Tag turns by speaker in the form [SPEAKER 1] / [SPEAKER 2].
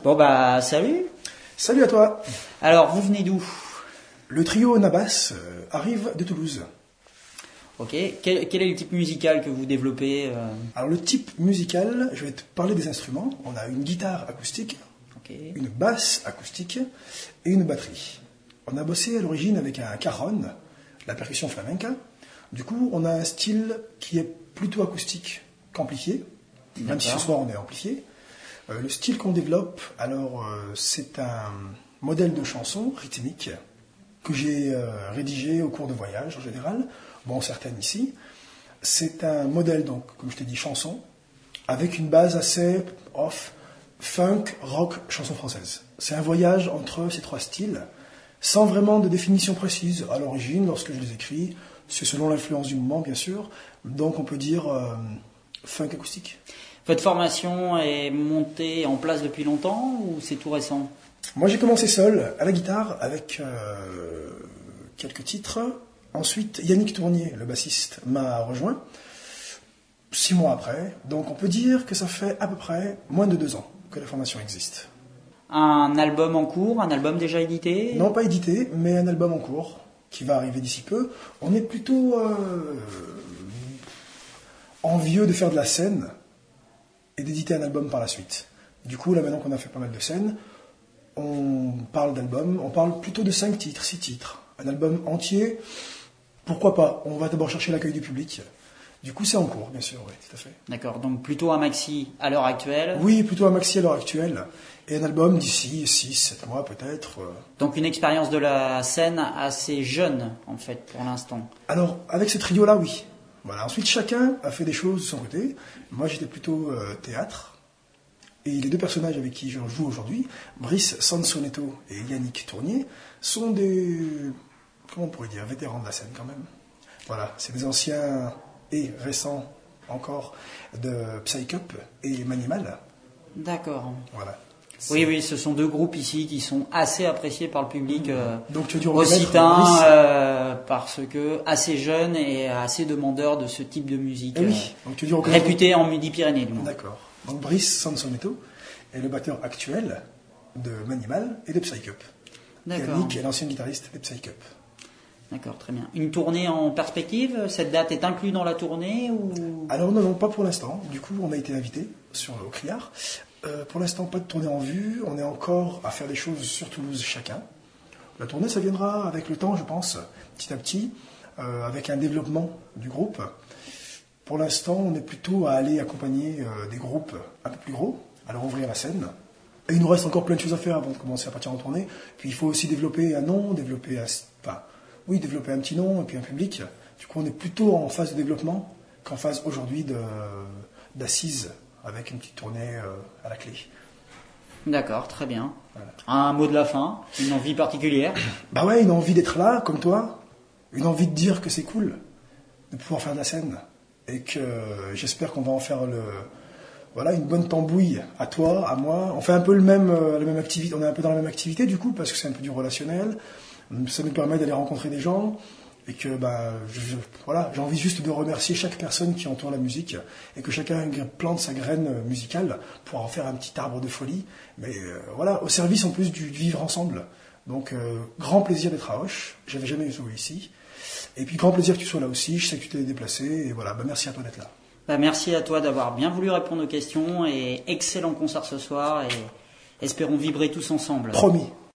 [SPEAKER 1] Bon bah salut.
[SPEAKER 2] Salut à toi.
[SPEAKER 1] Alors vous venez d'où?
[SPEAKER 2] Le trio Nabas arrive de Toulouse.
[SPEAKER 1] Ok. Quel est le type musical que vous développez
[SPEAKER 2] Alors le type musical, je vais te parler des instruments. On a une guitare acoustique, une basse acoustique et une batterie. On a bossé à l'origine avec un cajon, la percussion flamenca. Du coup, on a un style qui est plutôt acoustique qu'amplifié, même si ce soir on est amplifié. Le style qu'on développe, alors c'est un modèle de chanson rythmique que j'ai rédigé au cours de voyage en général, bon certaines ici. C'est un modèle, donc, comme je t'ai dit, chanson, avec une base assez funk, rock, chanson française. C'est un voyage entre ces trois styles, sans vraiment de définition précise. À l'origine, lorsque je les écris, c'est selon l'influence du moment, bien sûr, donc on peut dire funk acoustique.
[SPEAKER 1] Votre formation est montée en place depuis longtemps ou c'est tout récent?
[SPEAKER 2] Moi j'ai commencé seul à la guitare avec quelques titres. Ensuite Yannick Tournier, le bassiste, m'a rejoint 6 mois après. Donc on peut dire que ça fait à peu près moins de 2 ans que la formation existe.
[SPEAKER 1] Un album en cours, un album déjà édité?
[SPEAKER 2] Non, pas édité, mais un album en cours qui va arriver d'ici peu. On est plutôt envieux de faire de la scène et d'éditer un album par la suite. Du coup, là maintenant qu'on a fait pas mal de scènes, on parle d'album, on parle plutôt de 5 titres, 6 titres. Un album entier, pourquoi pas? On va d'abord chercher l'accueil du public. Du coup, c'est en cours, bien sûr, oui, tout à fait.
[SPEAKER 1] D'accord, donc plutôt un maxi à l'heure actuelle?
[SPEAKER 2] Oui, plutôt un maxi à l'heure actuelle. Et un album d'ici 6, 7 mois peut-être.
[SPEAKER 1] Donc une expérience de la scène assez jeune, en fait, pour l'instant.
[SPEAKER 2] Alors, avec ce trio-là, oui. Voilà. Ensuite, chacun a fait des choses de son côté. Moi, j'étais plutôt théâtre. Et les 2 personnages avec qui je joue aujourd'hui, Brice Sansonetto et Yannick Tournier, sont des, comment on pourrait dire, vétérans de la scène quand même. Voilà, c'est des anciens et récents encore de Psycup et Manimal.
[SPEAKER 1] D'accord.
[SPEAKER 2] Voilà.
[SPEAKER 1] Oui, ce sont 2 groupes ici qui sont assez appréciés par le public
[SPEAKER 2] Donc, tu as dû
[SPEAKER 1] occitan, parce que assez jeunes et assez demandeurs de ce type de musique,
[SPEAKER 2] donc, tu
[SPEAKER 1] réputé en Midi-Pyrénées du moins.
[SPEAKER 2] D'accord. Donc Brice Sansonetto est le batteur actuel de Manimal et de Psycup. Yannick est l'ancien guitariste des Psycup.
[SPEAKER 1] D'accord, très bien. Une tournée en perspective, cette date est inclue dans la tournée ou...
[SPEAKER 2] Alors non, pas pour l'instant. Du coup, on a été invité au Criard. Pour l'instant, pas de tournée en vue. On est encore à faire des choses sur Toulouse chacun. La tournée, ça viendra avec le temps, je pense, petit à petit, avec un développement du groupe. Pour l'instant, on est plutôt à aller accompagner des groupes un peu plus gros, à leur ouvrir la scène. Et il nous reste encore plein de choses à faire avant de commencer à partir en tournée. Puis il faut aussi développer un nom, développer un petit nom et puis un public. Du coup, on est plutôt en phase de développement qu'en phase aujourd'hui d'assises, avec une petite tournée à la clé.
[SPEAKER 1] D'accord, très bien. Voilà. Un mot de la fin, une envie particulière?
[SPEAKER 2] Bah ouais, une envie d'être là, comme toi. Une envie de dire que c'est cool de pouvoir faire de la scène. Et que j'espère qu'on va en faire une bonne tambouille à toi, à moi. On fait un peu la même activité, on est un peu dans la même activité du coup, parce que c'est un peu du relationnel. Ça nous permet d'aller rencontrer des gens. Et que j'ai envie juste de remercier chaque personne qui entoure la musique et que chacun plante sa graine musicale pour en faire un petit arbre de folie. Mais au service en plus du vivre ensemble. Donc grand plaisir d'être à Auch. J'avais jamais joué ici. Et puis grand plaisir que tu sois là aussi. Je sais que tu t'es déplacé. Et voilà, merci à toi d'être là.
[SPEAKER 1] Merci à toi d'avoir bien voulu répondre aux questions et excellent concert ce soir et espérons vibrer tous ensemble.
[SPEAKER 2] Promis.